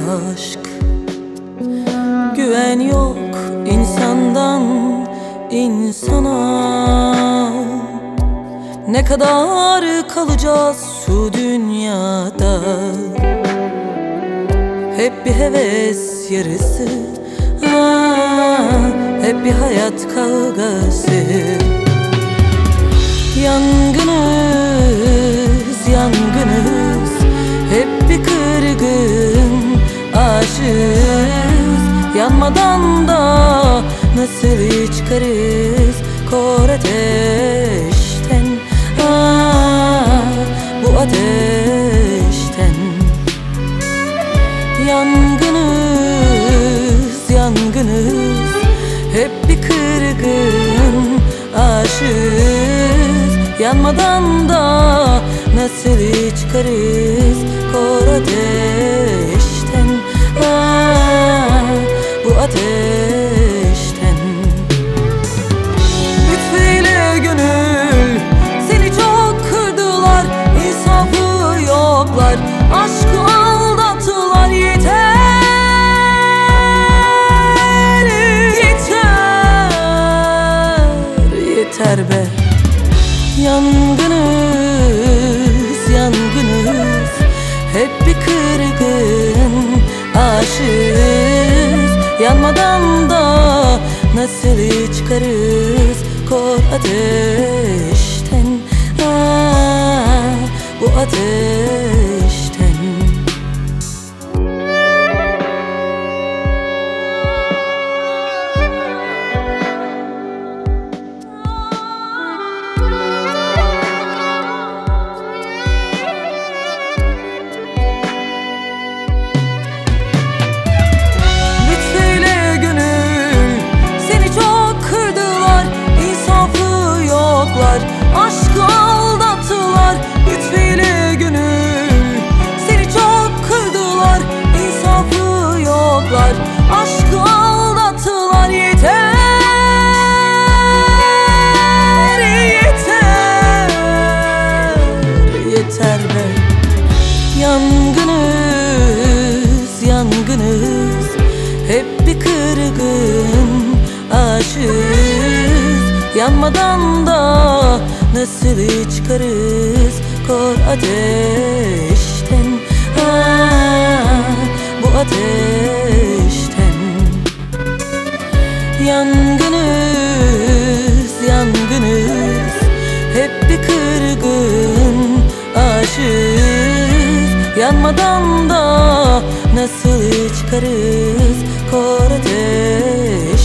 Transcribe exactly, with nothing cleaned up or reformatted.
aşk. Güven yok insandan insana. Ne kadar kalacağız şu dünyada? Hep bir heves yarısı, ah, hep bir hayat kavgası. Yangınız, yangınız, hep bir kırgın aşığız. Yanmadan da nasıl çıkarız kor ateşten, ah, bu ateşten. Yangınız, yangınız, hep bir kırgın aşığız. Yanmadan da nasıl çıkarız kor ateşten, ah, bu ateşten. Lütfeyle gönül, seni çok kırdılar, insafı yoklar, aşkı aldattılar. Yeter, yeter, yeter be. Yangınız, yangınız, hep bir kırgın aşığız. Yanmadan da nasıl çıkarız kor ateşten, ah, bu ateşten. Aşkı aldattılar, lütfeyle gönül, seni çok kırdılar, insafı yoklar, aşkı aldattılar. Yeter, yeter, yeter be. Yangınız, yangınız, hep bir kırgın aşığız. Yanmadan da nasıl çıkarız kor ateşten, ah, bu ateşten. Yangınız, yangınız, hep bir kırgın aşığız. Yanmadan da nasıl çıkarız kor ateşten.